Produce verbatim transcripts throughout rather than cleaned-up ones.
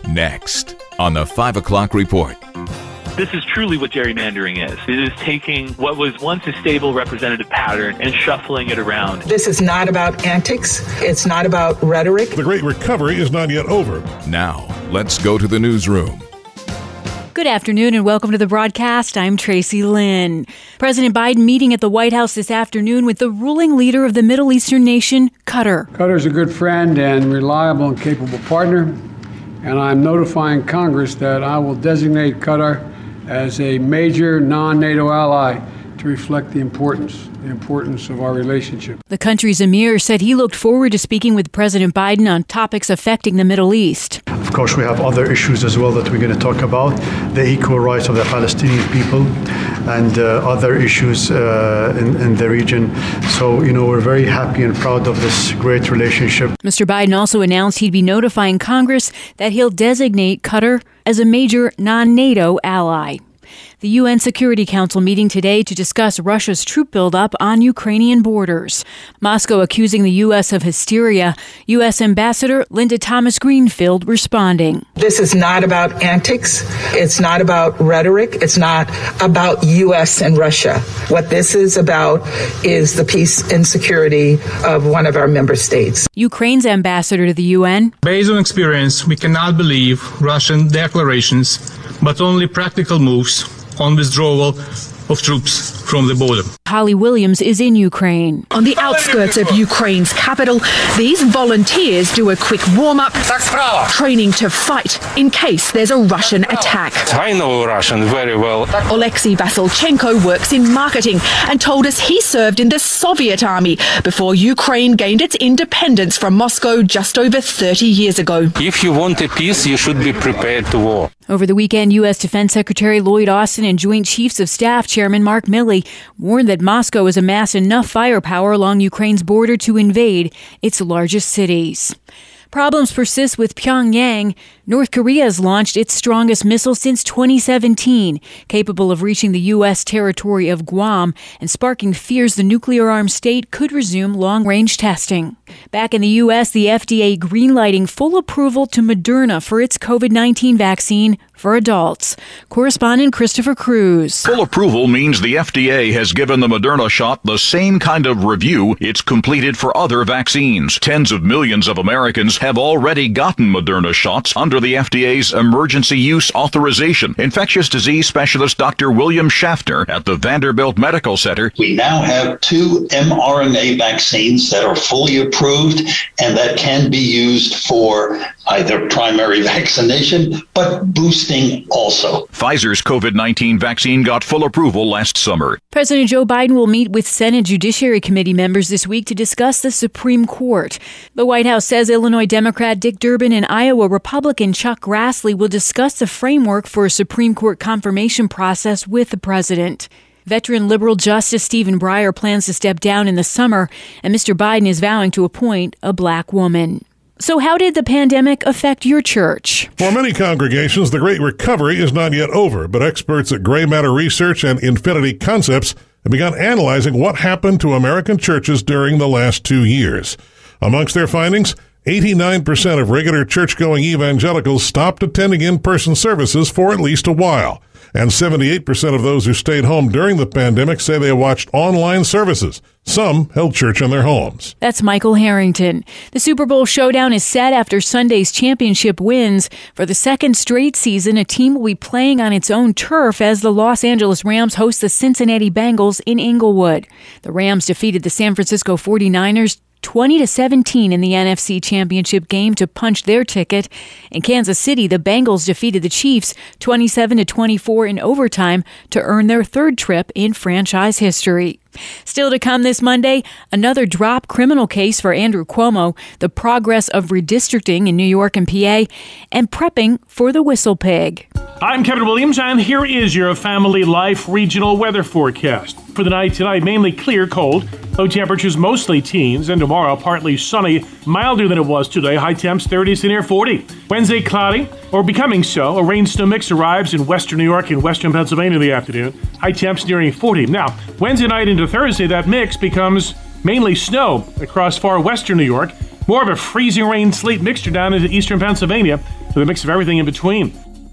Next on the five o'clock report. This is truly what gerrymandering is. It is taking what was once a stable representative pattern and shuffling it around. This is not about antics. It's not about rhetoric. The Great Recovery is not yet over. Now, let's go to the newsroom. Good afternoon and welcome to the broadcast. I'm Tracy Lynn. President Biden meeting at the White House this afternoon with the ruling leader of the Middle Eastern nation, Qatar. Qatar's a good friend and reliable and capable partner, and I'm notifying Congress that I will designate Qatar as a major non-NATO ally to reflect the importance, the importance of our relationship. The country's emir said he looked forward to speaking with President Biden on topics affecting the Middle East. Of course, we have other issues as well that we're going to talk about, the equal rights of the Palestinian people and uh, other issues uh, in, in the region. So, you know, we're very happy and proud of this great relationship. Mister Biden also announced he'd be notifying Congress that he'll designate Qatar as a major non-NATO ally. The U N Security Council meeting today to discuss Russia's troop buildup on Ukrainian borders. Moscow accusing the U S of hysteria. U S Ambassador Linda Thomas-Greenfield responding. This is not about antics. It's not about rhetoric. It's not about U S and Russia. What this is about is the peace and security of one of our member states. Ukraine's ambassador to the U N. Based on experience, we cannot believe Russian declarations, but only practical moves on withdrawal of troops from the border. Holly Williams is in Ukraine. On the outskirts of Ukraine's capital, these volunteers do a quick warm-up, training to fight in case there's a Russian attack. I know Russian very well. Oleksiy Vasilchenko works in marketing and told us he served in the Soviet army before Ukraine gained its independence from Moscow just over thirty years ago. If you want a peace, you should be prepared to war. Over the weekend, U S Defense Secretary Lloyd Austin and Joint Chiefs of Staff Chairman Mark Milley warned that Moscow has amassed enough firepower along Ukraine's border to invade its largest cities. Problems persist with Pyongyang. North Korea has launched its strongest missile since twenty seventeen, capable of reaching the U S territory of Guam and sparking fears the nuclear-armed state could resume long-range testing. Back in the U S, the F D A greenlighting full approval to Moderna for its covid nineteen vaccine for adults. Correspondent Christopher Cruz. Full approval means the F D A has given the Moderna shot the same kind of review it's completed for other vaccines. Tens of millions of Americans have already gotten Moderna shots under the F D A's emergency use authorization. Infectious disease specialist Doctor William Schaffner at the Vanderbilt Medical Center. We now have two mRNA vaccines that are fully approved and that can be used for either primary vaccination, but boosting also. Pfizer's covid nineteen vaccine got full approval last summer. President Joe Biden will meet with Senate Judiciary Committee members this week to discuss the Supreme Court. The White House says Illinois Democrat Dick Durbin and Iowa Republican Chuck Grassley will discuss the framework for a Supreme Court confirmation process with the president. Veteran liberal Justice Stephen Breyer plans to step down in the summer, and Mister Biden is vowing to appoint a black woman. So how did the pandemic affect your church? For many congregations, the Great Recovery is not yet over, but experts at Gray Matter Research and Infinity Concepts have begun analyzing what happened to American churches during the last two years. Amongst their findings, eighty-nine percent of regular church-going evangelicals stopped attending in-person services for at least a while. And seventy-eight percent of those who stayed home during the pandemic say they watched online services. Some held church in their homes. That's Michael Harrington. The Super Bowl showdown is set after Sunday's championship wins. For the second straight season, a team will be playing on its own turf as the Los Angeles Rams host the Cincinnati Bengals in Inglewood. The Rams defeated the San Francisco forty-niners twenty to seventeen in the N F C Championship game to punch their ticket. In Kansas City, the Bengals defeated the Chiefs twenty-seven to twenty-four in overtime to earn their third trip in franchise history. Still to come this Monday, another drop criminal case for Andrew Cuomo, the progress of redistricting in New York and P A, and prepping for the whistle pig. I'm Kevin Williams, and here is your Family Life regional weather forecast. For the night tonight, mainly clear, cold. Low temperatures mostly teens, and tomorrow partly sunny, milder than it was today. High temps thirties to near forty. Wednesday cloudy, or becoming so. A rain-snow mix arrives in western New York and western Pennsylvania in the afternoon. High temps nearing forty. Now, Wednesday night into Thursday, that mix becomes mainly snow across far western New York. More of a freezing rain sleet mixture down into eastern Pennsylvania with a mix of everything in between.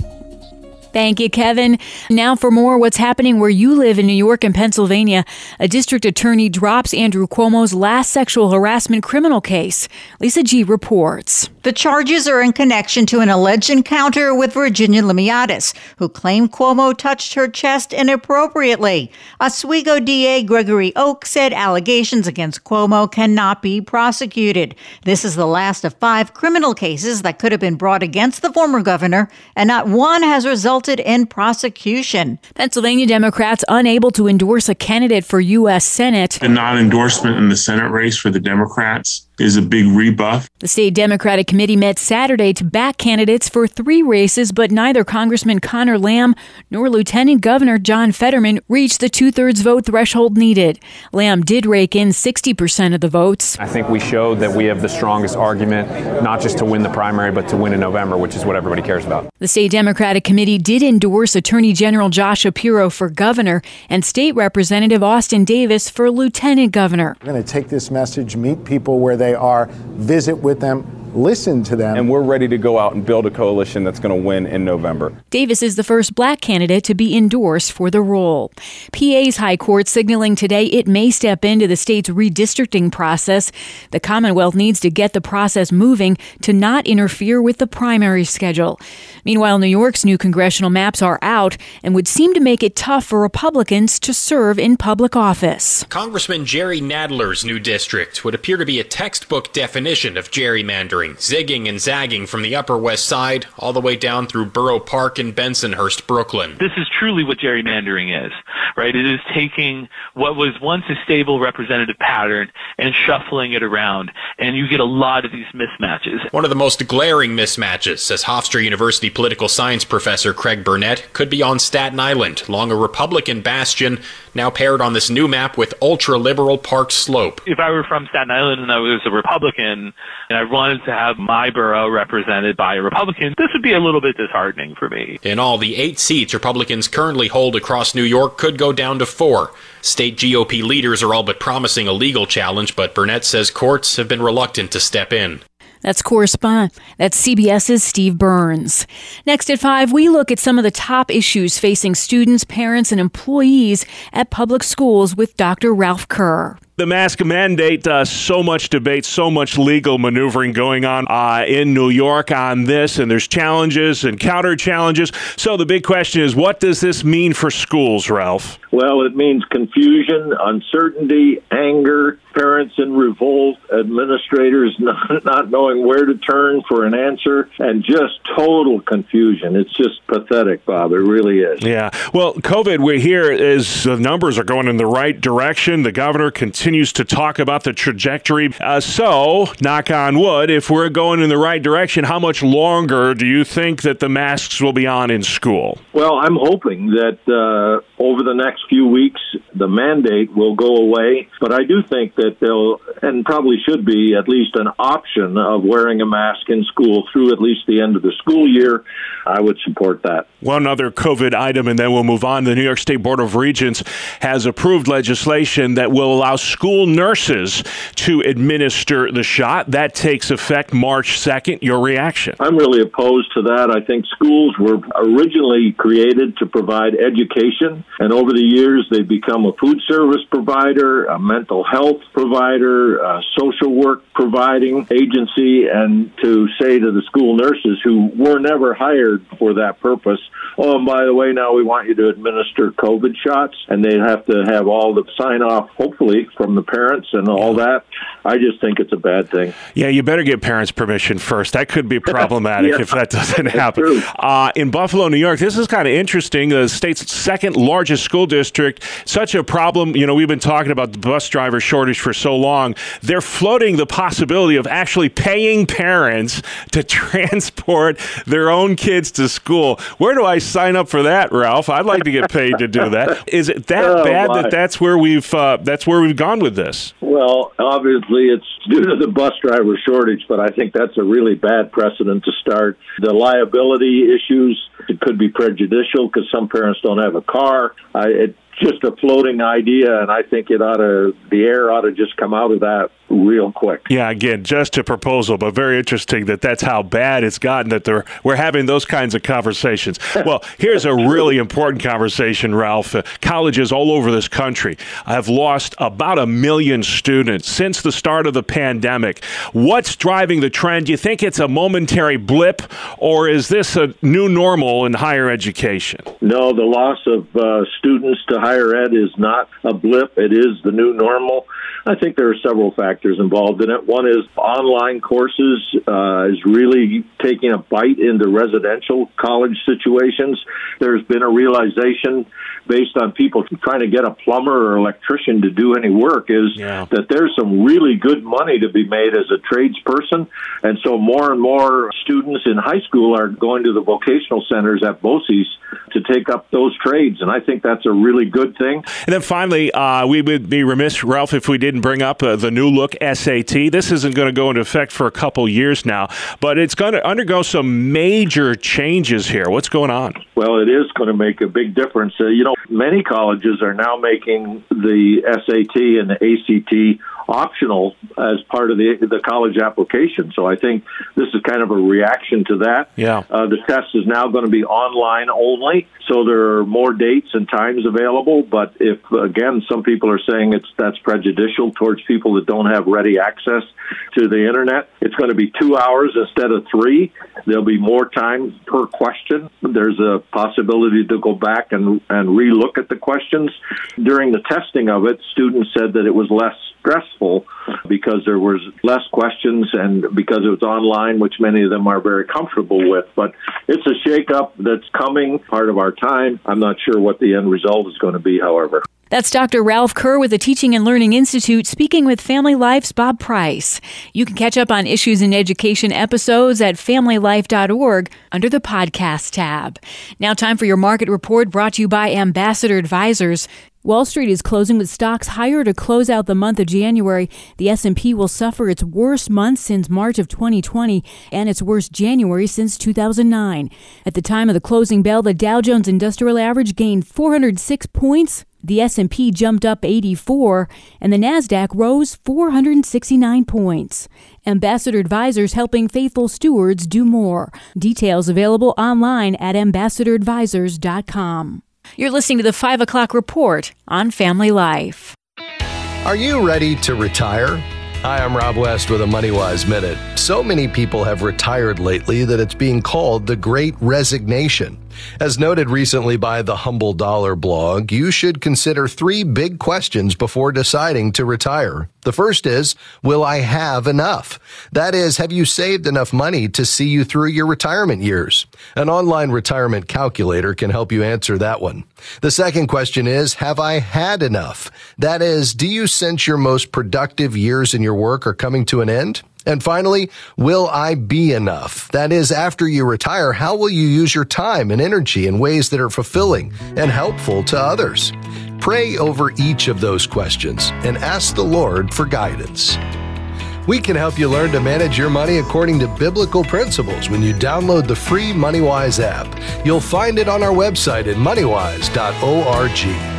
Thank you, Kevin. Now for more what's happening where you live in New York and Pennsylvania. A district attorney drops Andrew Cuomo's last sexual harassment criminal case. Lisa G. reports. The charges are in connection to an alleged encounter with Virginia Limiatis, who claimed Cuomo touched her chest inappropriately. Oswego D A Gregory Oak said allegations against Cuomo cannot be prosecuted. This is the last of five criminal cases that could have been brought against the former governor, and not one has resulted in prosecution. Pennsylvania Democrats unable to endorse a candidate for U S Senate. The non-endorsement in the Senate race for the Democrats is a big rebuff. The state Democratic committee met Saturday to back candidates for three races, but neither Congressman Connor Lamb nor Lieutenant Governor John Fetterman reached the two-thirds vote threshold needed. Lamb did rake in sixty percent of the votes. I think we showed that we have the strongest argument, not just to win the primary, but to win in November, which is what everybody cares about. The state Democratic committee did endorse Attorney General Josh Shapiro for governor and State Representative Austin Davis for lieutenant governor. We're going to take this message, meet people where they are, visit with them, listen to them. And we're ready to go out and build a coalition that's going to win in November. Davis is the first black candidate to be endorsed for the role. P A's High Court signaling today it may step into the state's redistricting process. The Commonwealth needs to get the process moving to not interfere with the primary schedule. Meanwhile, New York's new congressional maps are out and would seem to make it tough for Republicans to serve in public office. Congressman Jerry Nadler's new district would appear to be a textbook definition of gerrymandering. Zigging and zagging from the Upper West Side all the way down through Borough Park and Bensonhurst, Brooklyn. This is truly what gerrymandering is, right? It is taking what was once a stable representative pattern and shuffling it around, and you get a lot of these mismatches. One of the most glaring mismatches, says Hofstra University political science professor Craig Burnett, could be on Staten Island, long a Republican bastion, now paired on this new map with ultra-liberal Park Slope. If I were from Staten Island and I was a Republican and I wanted to have my borough represented by a Republican, this would be a little bit disheartening for me. In all, the eight seats Republicans currently hold across New York could go down to four. State G O P leaders are all but promising a legal challenge, but Burnett says courts have been reluctant to step in. That's correspondent. That's CBS's Steve Burns. Next at five, we look at some of the top issues facing students, parents, and employees at public schools with Doctor Ralph Kerr. The mask mandate, uh, so much debate, so much legal maneuvering going on uh, in New York on this, and there's challenges and counter challenges. So the big question is, what does this mean for schools, Ralph? Well, it means confusion, uncertainty, anger, parents in revolt, administrators not, not knowing where to turn for an answer, and just total confusion. It's just pathetic, Bob. It really is. Yeah. Well, COVID, we're here is the numbers are going in the right direction. The governor continues to talk about the trajectory. Uh, so, knock on wood, if we're going in the right direction, how much longer do you think that the masks will be on in school? Well, I'm hoping that uh, over the next few weeks, the mandate will go away. But I do think that they'll, and probably should be, at least an option of wearing a mask in school through at least the end of the school year. I would support that. One other COVID item, and then we'll move on. The New York State Board of Regents has approved legislation that will allow school nurses to administer the shot. That takes effect March second. Your reaction? I'm really opposed to that. I think schools were originally created to provide education, and over the years they've become a food service provider, a mental health provider, a social work providing agency, and to say to the school nurses who were never hired for that purpose, oh, and by the way, now we want you to administer COVID shots, and they'd have to have all the sign-off, hopefully, from the parents and all that. I just think it's a bad thing. Yeah, you better get parents' permission first. That could be problematic yeah, if that doesn't happen. Uh, in Buffalo, New York, this is kind of interesting. The state's second largest school district, such a problem. You know, we've been talking about the bus driver shortage for so long. They're floating the possibility of actually paying parents to transport their own kids to school. Where do I sign up for that, Ralph? I'd like to get paid to do that. Is it that oh, bad my. that that's where we've uh, that's where we've gone with this? Well, obviously it's due to the bus driver shortage, but I think that's a really bad precedent to start. The liability issues, it could be prejudicial because some parents don't have a car. I, it, just a floating idea, and I think it ought to, the air ought to just come out of that real quick. Yeah, again, just a proposal, but very interesting that that's how bad it's gotten, that they're, we're having those kinds of conversations. Well, here's a really important conversation, Ralph. Uh, colleges all over this country have lost about a million students since the start of the pandemic. What's driving the trend? Do you think it's a momentary blip, or is this a new normal in higher education? No, the loss of uh, students to higher ed is not a blip. It is the new normal. I think there are several factors involved in it. One is online courses uh, is really taking a bite into residential college situations. There's been a realization based on people trying to get a plumber or electrician to do any work is yeah. that there's some really good money to be made as a tradesperson. And so more and more students in high school are going to the vocational centers at B O C E S to take up those trades. And I think that's a really good thing. And then finally, uh, we would be remiss, Ralph, if we didn't bring up uh, the new look S A T. This isn't going to go into effect for a couple years now, but it's going to undergo some major changes here. What's going on? Well, it is going to make a big difference. Uh, you know, many colleges are now making the S A T and the A C T optional as part of the the college application. So I think this is kind of a reaction to that. Yeah. Uh, the test is now going to be online only, so there are more dates and times available. But if, again, some people are saying it's that's prejudicial towards people that don't have ready access to the internet, it's going to be two hours instead of three. There'll be more time per question. There's a possibility to go back and, and re-look at the questions. During the testing of it, students said that it was less stressful because there was less questions and because it was online, which many of them are very comfortable with. But it's a shakeup that's coming, part of our time. I'm not sure what the end result is going to be, however. That's Doctor Ralph Kerr with the Teaching and Learning Institute speaking with Family Life's Bob Price. You can catch up on Issues in Education episodes at family life dot org under the podcast tab. Now time for your market report brought to you by Ambassador Advisors. Wall Street is closing with stocks higher to close out the month of January. The S and P will suffer its worst month since March of twenty twenty and its worst January since two thousand nine. At the time of the closing bell, the Dow Jones Industrial Average gained four hundred six points. The S and P jumped up eighty-four, and the NASDAQ rose four hundred sixty-nine points. Ambassador Advisors helping faithful stewards do more. Details available online at ambassador advisors dot com. You're listening to the five o'clock Report on Family Life. Are you ready to retire? Hi, I'm Rob West with a MoneyWise Minute. So many people have retired lately that it's being called the Great Resignation. As noted recently by the Humble Dollar blog, you should consider three big questions before deciding to retire. The first is, will I have enough? That is, have you saved enough money to see you through your retirement years? An online retirement calculator can help you answer that one. The second question is, have I had enough? That is, do you sense your most productive years in your work are coming to an end? And finally, will I be enough? That is, after you retire, how will you use your time and energy in ways that are fulfilling and helpful to others? Pray over each of those questions and ask the Lord for guidance. We can help you learn to manage your money according to biblical principles when you download the free MoneyWise app. You'll find it on our website at money wise dot org.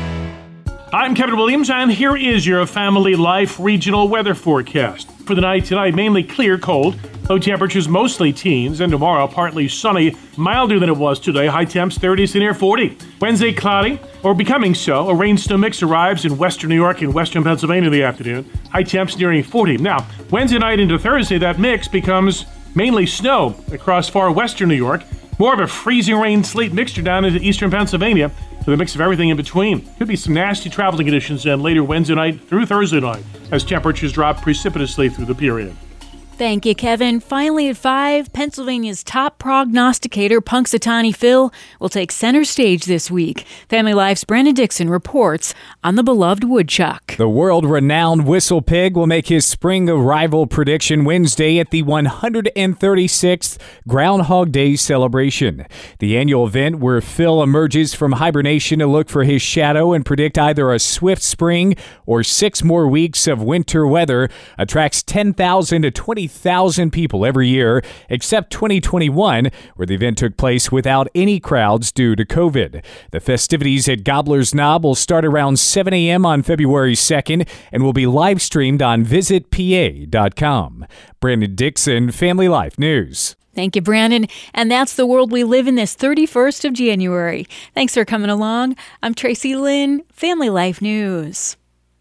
I'm Kevin Williams, and here is your Family Life regional weather forecast. For the night tonight, mainly clear, cold. Low temperatures mostly teens, and tomorrow partly sunny, milder than it was today. High temps thirties to near forty. Wednesday cloudy, or becoming so. A rain-snow mix arrives in western New York and western Pennsylvania in the afternoon. High temps nearing forty. Now, Wednesday night into Thursday, that mix becomes mainly snow across far western New York. More of a freezing rain sleet mixture down into eastern Pennsylvania, with a mix of everything in between. Could be some nasty traveling conditions then later Wednesday night through Thursday night as temperatures drop precipitously through the period. Thank you, Kevin. Finally at five, Pennsylvania's top prognosticator, Punxsutawney Phil, will take center stage this week. Family Life's Brandon Dixon reports on the beloved woodchuck. The world-renowned whistle pig will make his spring arrival prediction Wednesday at the one hundred thirty-sixth Groundhog Day celebration. The annual event where Phil emerges from hibernation to look for his shadow and predict either a swift spring or six more weeks of winter weather attracts ten thousand to twenty thousand people every year, except twenty twenty-one, where the event took place without any crowds due to COVID. The festivities at Gobbler's Knob will start around seven a.m. on February second and will be live streamed on visit p a dot com. Brandon Dixon, Family Life News. Thank you, Brandon. And that's the world we live in this thirty-first of January. Thanks for coming along. I'm Tracy Lynn, Family Life News.